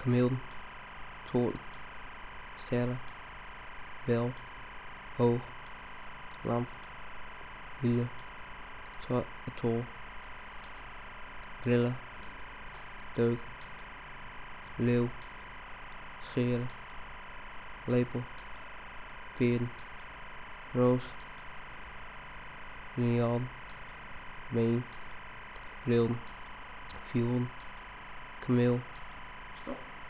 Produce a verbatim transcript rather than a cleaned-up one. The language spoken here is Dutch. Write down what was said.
kameel, toorn, sterren, bel, hoog, lamp, wielen, tol, brillen, deuk, leeuw, scheren, lepel, peren, roos, liniaal, been, bril, viool, kameel,